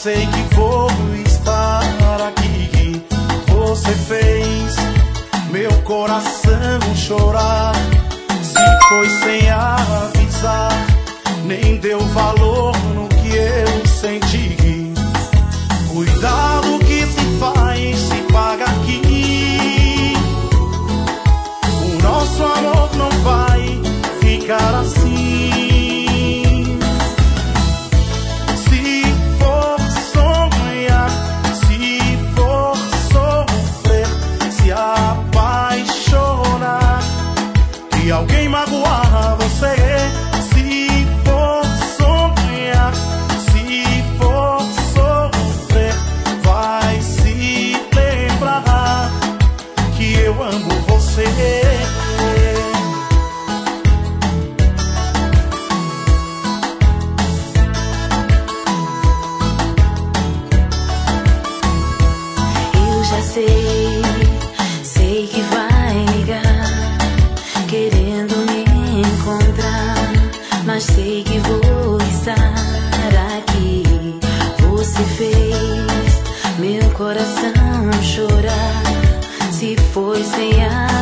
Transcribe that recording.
sei que vou estar aqui. Você fez meu coração chorar. Se foi sem avisar, nem deu valor no que eu senti. Cuidado que se faz, se paga aqui. O nosso amor não vai ficar assim. Se for sonhar, se for sofrer, se apaixonar e alguém magoar você, se for sonhar, se for sofrer, vai se lembrar que eu amo você. Sei que vai ligar, querendo me encontrar, mas sei que vou estar aqui. Você fez meu coração chorar, se foi sem